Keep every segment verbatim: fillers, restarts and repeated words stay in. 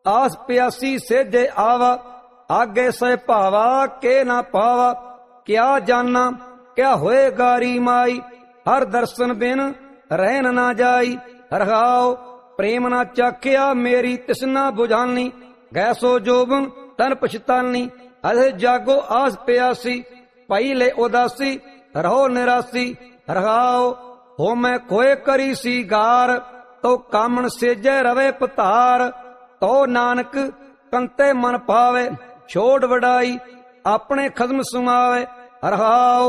आस प्यासी सेजे आवा, आगे सह भावा के ना पावा। क्या जाना क्या होए गारी माई, हर दर्शन बिन रहन ना जाई। रहाओ प्रेम ना चाखिया मेरी तिसना बुझानी, गैसो जोबन तन पछतानी। अरे जागो आस प्यासी, पाई ले उदासी, रहो निरासी। रहाओ हो मैं खोए करी सी गार, तो कामन सेजे रवे पतार। तो नानक कंते मन पावे, छोड़ वडाई अपने खसम सुमावे। रहाओ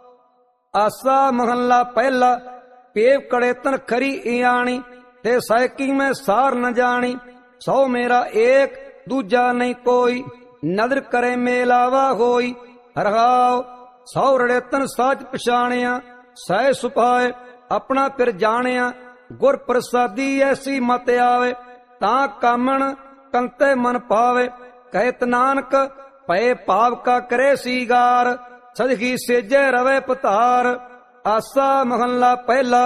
आसा महला पहला, पेव कड़े तन खरी इयाणी। ते सैकी में सार न जानी, सौ मेरा एक दूजा नहीं कोई। नदर करे मेलावा होई। रहाओ सौ रड़े तन साच पछाणिया, सह सुपाए अपना फिर जानिया। गुर प्रसादी ऐसी मत आवे, तां कामन कंते मन पावे। कहत नानक पए पाव का करे सीगार, सदगी सेजे रवे पतार। आसा महला पहला,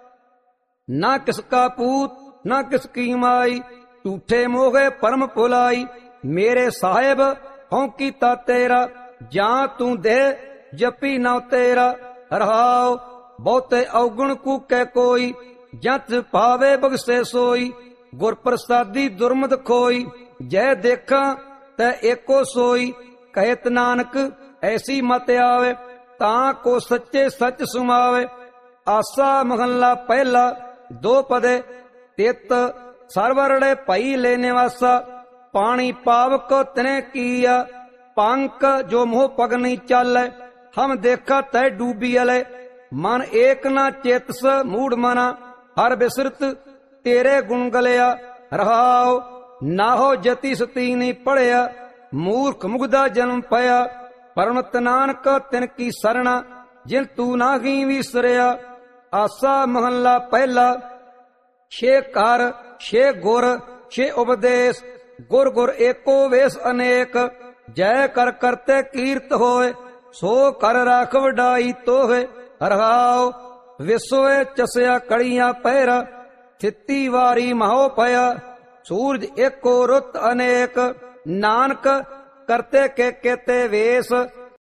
ना किसका पूत ना किसकी माई, झूठे मोहे परम भुलाई। मेरे साहेब हों कीता तेरा, जां तू दे जपी ना तेरा। रहाओ बहुते अवगुण कूके कोई, जंच पावे बगसे सोई। गुर प्रसादी दुर्मद खोई, जय देखा तै एको सोई। कहत नानक ऐसी मत आवे, तां को सच्चे सच सुमावे। आसा महला पहला, दो पदे तित सरवरड़े पई ले निवासा। पानी पावक तने किया, पंक जो मोह पग नहीं चाले। हम देखा तय डूबी अले, मन एक ना चेतस मूड मना। हर बिसरत तेरे गुण गलिया। रहाओ ना हो जति सती नहीं पढ़िया, मूर्ख मुगदा जन्म पया। परमत नानक तिन की सरना, जिन तू ना ही विसरिया। आसा महला पहला, छे कर छे गुर छे उपदेश। गुर गुर एको वेश अनेक, जय कर करते कीर्त होए। सो कर राख वडाई तोहे। रहाओ विश्व चसया कड़िया पैरा, थिती वारी महो पया। सूरज एको रुत अनेक, नानक करते के केते वेश।